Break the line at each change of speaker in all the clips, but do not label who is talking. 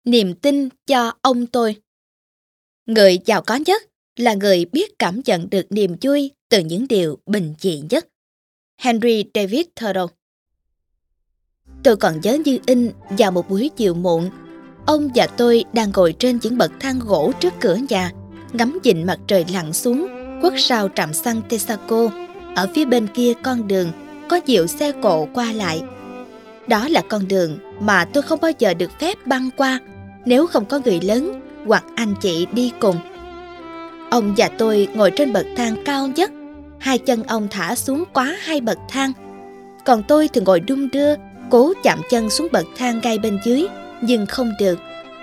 Niềm tin cho ông tôi. Người giàu có nhất là người biết cảm nhận được niềm vui từ những điều bình dị nhất. Henry David Thoreau. Tôi còn nhớ như in vào một buổi chiều muộn, ông và tôi đang ngồi trên những bậc thang gỗ trước cửa nhà, ngắm nhìn mặt trời lặn xuống khuất sau trạm xăng Texaco. Ở phía bên kia con đường có nhiều xe cộ qua lại. Đó là con đường mà tôi không bao giờ được phép băng qua nếu không có người lớn hoặc anh chị đi cùng. Ông và tôi ngồi trên bậc thang cao nhất, hai chân ông thả xuống quá hai bậc thang, còn tôi thì ngồi đung đưa, cố chạm chân xuống bậc thang ngay bên dưới, nhưng không được.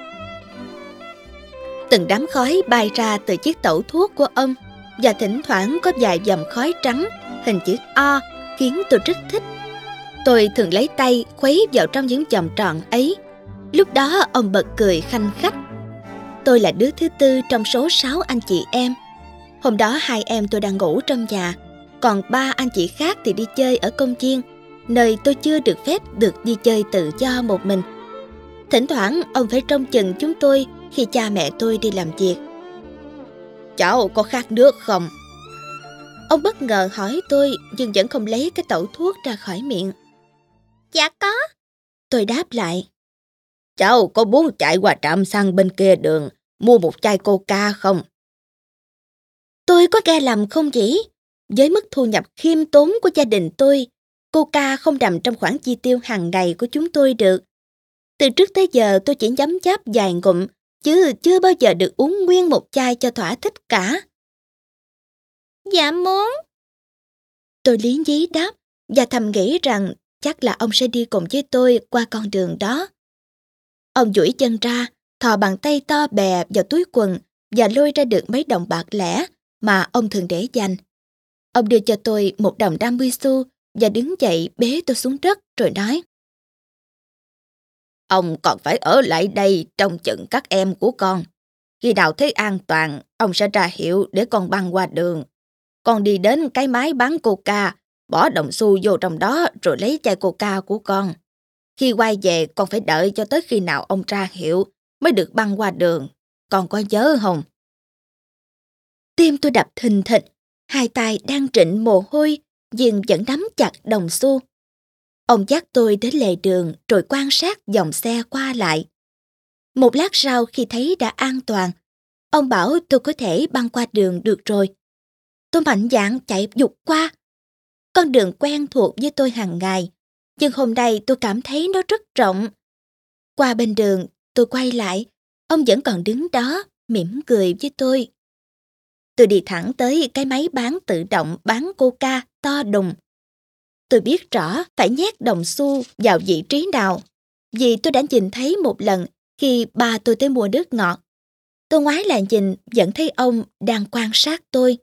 Từng đám khói bay ra từ chiếc tẩu thuốc của ông, và thỉnh thoảng có vài vòng khói trắng hình chữ O khiến tôi rất thích. Tôi thường lấy tay khuấy vào trong những vòng tròn ấy. Lúc đó ông bật cười khanh khách. Tôi là đứa thứ tư trong số 6 anh chị em. Hôm đó hai em tôi đang ngủ trong nhà, còn 3 anh chị khác thì đi chơi ở công viên, nơi tôi chưa được phép được đi chơi tự do một mình. Thỉnh thoảng ông phải trông chừng chúng tôi khi cha mẹ tôi đi làm việc. Cháu có khát nước không? Ông bất ngờ hỏi tôi, nhưng vẫn không lấy cái tẩu thuốc ra khỏi miệng. Dạ có. Tôi đáp lại. Cháu có muốn chạy qua trạm xăng bên kia đường mua một chai Coca không? Tôi có nghe lầm không nhỉ? Với mức thu nhập khiêm tốn của gia đình tôi, Coca không nằm trong khoản chi tiêu hàng ngày của chúng tôi được. Từ trước tới giờ tôi chỉ nhấm nháp vài ngụm, chứ chưa bao giờ được uống nguyên một chai cho thỏa thích cả. Dạ muốn. Tôi liến nhí đáp, và thầm nghĩ rằng chắc là ông sẽ đi cùng với tôi qua con đường đó. Ông duỗi chân ra, thò bàn tay to bè vào túi quần và lôi ra được mấy đồng bạc lẻ mà ông thường để dành. Ông đưa cho tôi một đồng 50 xu và đứng dậy bế tôi xuống đất rồi nói. Ông còn phải ở lại đây trông chừng các em của con. Khi nào thấy an toàn, ông sẽ ra hiệu để con băng qua đường. Con đi đến cái máy bán Coca, bỏ đồng xu vô trong đó rồi lấy chai Coca của con. Khi quay về con phải đợi cho tới khi nào ông ra hiệu mới được băng qua đường. Con có nhớ không? Tim tôi đập thình thịch, hai tay đang trịnh mồ hôi, nhưng vẫn nắm chặt đồng xu. Ông dắt tôi đến lề đường rồi quan sát dòng xe qua lại. Một lát sau khi thấy đã an toàn, ông bảo tôi có thể băng qua đường được rồi. Tôi mạnh dạn chạy vụt qua. Con đường quen thuộc với tôi hàng ngày, nhưng hôm nay tôi cảm thấy nó rất rộng. Qua bên đường, tôi quay lại, ông vẫn còn đứng đó, mỉm cười với tôi. Tôi đi thẳng tới cái máy bán tự động bán Coca to đùng. Tôi biết rõ phải nhét đồng xu vào vị trí nào, vì tôi đã nhìn thấy một lần khi ba tôi tới mua nước ngọt. Tôi ngoái lại nhìn, vẫn thấy ông đang quan sát tôi.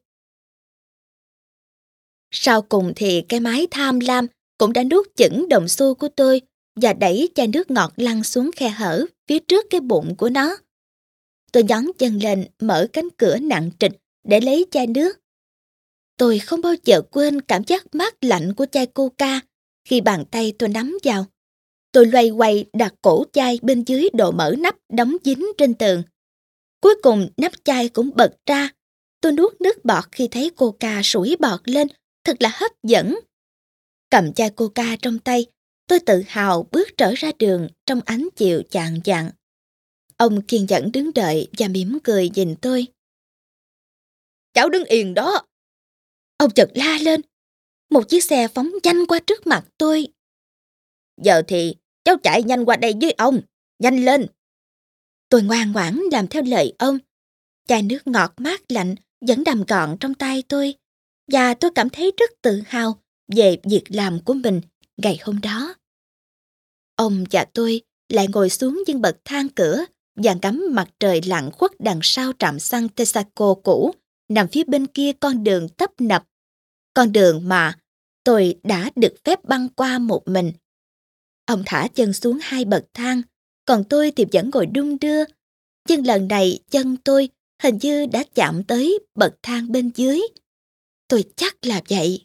Sau cùng thì cái máy tham lam cũng đã nuốt chửng đồng xu của tôi và đẩy chai nước ngọt lăn xuống khe hở phía trước cái bụng của nó. Tôi nhón chân lên mở cánh cửa nặng trịch để lấy chai nước. Tôi không bao giờ quên cảm giác mát lạnh của chai Coca khi bàn tay tôi nắm vào. Tôi loay hoay đặt cổ chai bên dưới độ mở nắp đóng dính trên tường. Cuối cùng nắp chai cũng bật ra. Tôi nuốt nước bọt khi thấy Coca sủi bọt lên, thật là hấp dẫn. Cầm chai Coca trong tay, tôi tự hào bước trở ra đường trong ánh chiều chạng vạng. Ông kiên nhẫn đứng đợi và mỉm cười nhìn tôi. Cháu đứng yên đó. Ông chợt la lên. Một chiếc xe phóng nhanh qua trước mặt tôi. Giờ thì cháu chạy nhanh qua đây với ông. Nhanh lên. Tôi ngoan ngoãn làm theo lời ông. Chai nước ngọt mát lạnh vẫn nằm gọn trong tay tôi. Và tôi cảm thấy rất tự hào về việc làm của mình ngày hôm đó. Ông và tôi lại ngồi xuống những bậc thang cửa và ngắm mặt trời lặn khuất đằng sau trạm xăng Texaco cũ nằm phía bên kia con đường tấp nập. Con đường mà tôi đã được phép băng qua một mình. Ông thả chân xuống hai bậc thang, còn tôi thì vẫn ngồi đung đưa. Nhưng lần này chân tôi hình như đã chạm tới bậc thang bên dưới. Tôi chắc là vậy.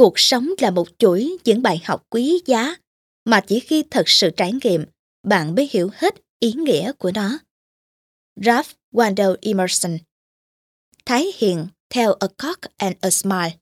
Cuộc sống là một chuỗi những bài học quý giá mà chỉ khi thật sự trải nghiệm, bạn mới hiểu hết ý nghĩa của nó. Ralph Waldo Emerson. Thái Hiền theo A Cock and a Smile.